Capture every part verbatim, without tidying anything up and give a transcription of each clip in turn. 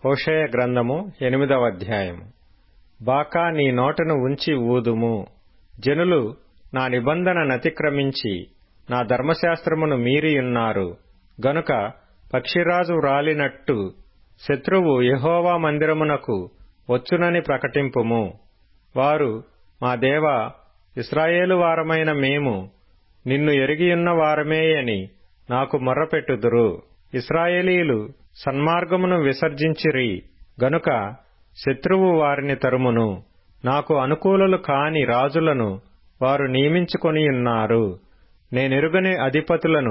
హోషేయ గ్రంథము ఎనిమిదవ అధ్యాయము. బాకా నీ నోటను ఉంచి ఊదుము. జనులు నా నిబంధన నతిక్రమించి నా ధర్మశాస్త్రమును మీరియున్నారు గనుక పక్షిరాజు వ్రాలినట్టు శత్రువు యెహోవా మందిరమునకు వచ్చునని ప్రకటింపుము. వారు, మా దేవా, ఇశ్రాయేలు వారమైన మేము నిన్ను ఎరిగియున్న వారమేయని నాకు మొర్రపెట్టుదురు. ఇశ్రాయేలీయులు సన్మార్గమును విసర్జించిరి గనుక శత్రువు వారిని తరుమును. నాకు అనుకూలులు కాని రాజులను వారు నియమించుకొనియున్నారు. నేనెరుగని అధిపతులను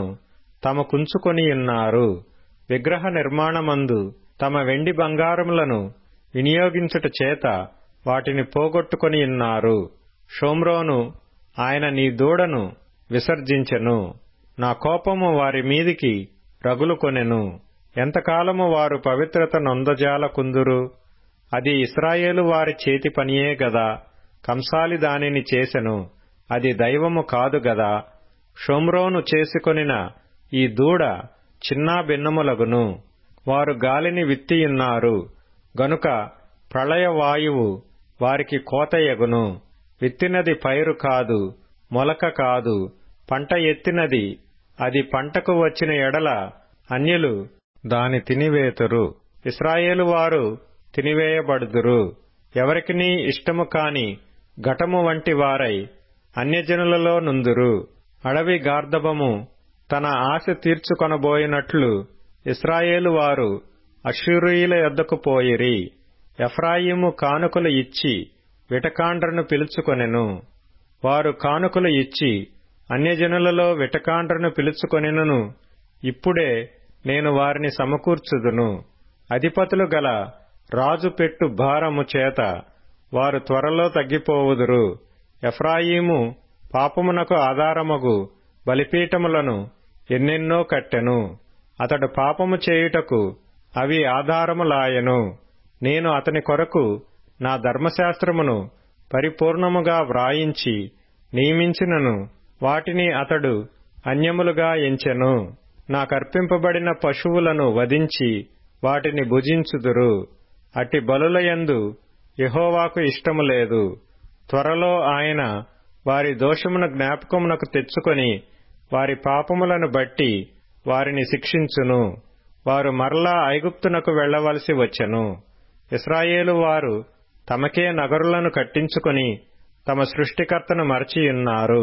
తమకుంచుకొనియున్నారు. విగ్రహ నిర్మాణమందు తమ వెండి బంగారములను వినియోగించుట చేత వాటిని పోగొట్టుకొనియున్నారు. షోమ్రోను, ఆయన నీ దూడను విసర్జించెను. నా కోపము వారి మీదికి రగులుకొనెను. ఎంతకాలము వారు పవిత్రత నొందజాలకుందురు? అది ఇశ్రాయేలు వారి చేతి పనియే గదా. కంసాలి దానిని చేసెను, అది దైవము కాదు గదా. షోమ్రోను చేసుకొనిన ఈ దూడ చిన్నా భిన్నములగును. వారు గాలిని విత్తియున్నారు గనుక ప్రళయ వాయువు వారికి కోతయగును. విత్తినది పైరు కాదు, మొలక కాదు, పంట ఎత్తినది. అది పంటకు వచ్చిన ఎడల అన్యులు దాని తినివేతురు. ఇశ్రాయేలు వారు తినివేయబడుదురు. ఎవరికినీ ఇష్టము కాని ఘటము వంటి వారై అన్యజనులలో నుందురు. అడవి గార్ధబము తన ఆశ తీర్చుకొనబోయినట్లు ఇశ్రాయేలు వారు అష్షూరీయుల యొద్దకు పోయిరి. ఎఫ్రాయిము కానుకలు ఇచ్చి విటకాండ్రను పిలుచుకొనెను. వారు కానుకలు ఇచ్చి అన్యజనులలో విటకాండ్రను పిలుచుకొనెను. ఇప్పుడే నేను వారిని సమకూర్చుదును. అధిపతులు గల రాజు పెట్టు భారము చేత వారు త్వరలో తగ్గిపోవుదురు. ఎఫ్రాయిము పాపమునకు ఆధారమగు బలిపీఠములను ఎన్నెన్నో కట్టెను. అతడు పాపము చేయుటకు అవి ఆధారములాయెను. నేను అతని కొరకు నా ధర్మశాస్త్రమును పరిపూర్ణముగా వ్రాయించి నియమించినను వాటిని అతడు అన్యములుగా ఎంచెను. నాకర్పింపబడిన పశువులను వధించి వాటిని భుజించుదురు. అట్టి బలులయందు యెహోవాకు ఇష్టము లేదు. త్వరలో ఆయన వారి దోషమును జ్ఞాపకమునకు తెచ్చుకొని వారి పాపములను బట్టి వారిని శిక్షించును. వారు మరలా ఐగుప్తునకు వెళ్లవలసి వచ్చెను. ఇశ్రాయేలు వారు తమకే నగరులను కట్టించుకొని తమ సృష్టికర్తను మరచియున్నారు.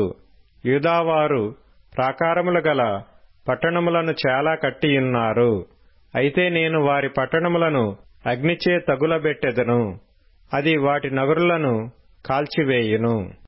యూదావారు ప్రాకారములు గల పట్టణములను చాలా కట్టియున్నారు. అయితే నేను వారి పట్టణములను అగ్నిచే తగులబెట్టెదను. అది వాటి నగరులను కాల్చివేయును.